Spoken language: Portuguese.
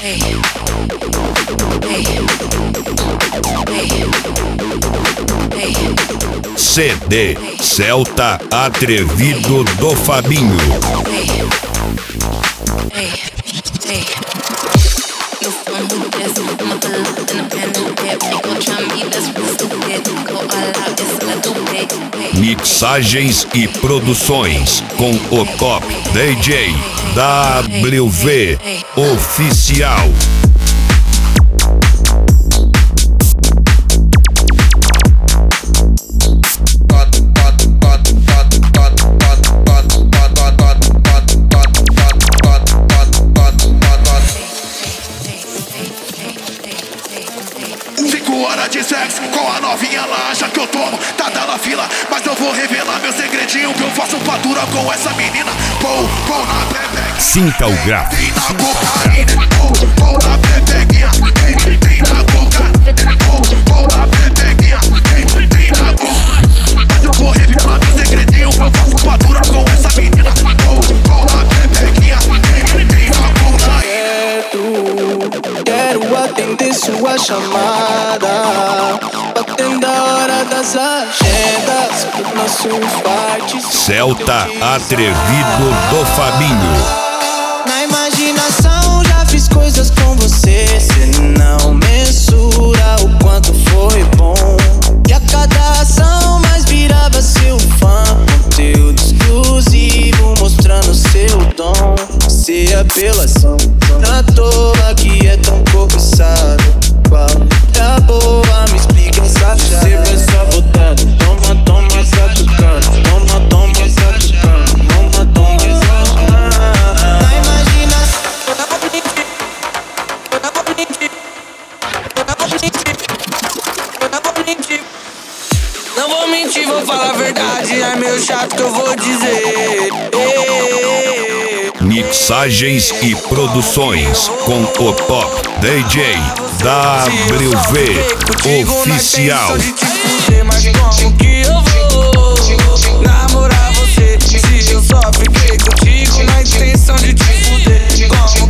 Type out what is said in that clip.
CD Celta Atrevido do Fabinho. Mixagens e produções com o top DJ WV Oficial. Hora de sexo com a novinha lá, acha que eu tomo, tá na fila, mas eu vou revelar meu segredinho que eu faço fatura com essa menina. Pô na pepequinha, Sinta o gráfico. tem na cocaína. Pô na pepequinha, tem na cocaína. Pô na pepequinha, tem na cocaína. Mas eu vou revelar meu segredinho que eu faço fatura com essa menina. Pô na pepequinha, tem na cocaína. Quero atender sua chamada, batendo a hora das agendas, por nossos partes. Celta Atrevido do Fabinho. Na imaginação já fiz coisas com você, cê não mensura o quanto foi bom. E a cada ação mais virava seu fã, conteúdo exclusivo mostrando seu dom. Se apelação, na toa que é tão cobiçado. Qual é a boa? Me explica essa chave. Você vai só botando, toma, satucando. Toma, satucando. Toma, satucando. Na imaginação, não vou mentir, vou falar a verdade. É meio chato que eu vou dizer. Mixagens e produções com o top DJ WV Oficial. Mas como que eu vou namorar você se eu só fiquei contigo na intenção de te fuder? Como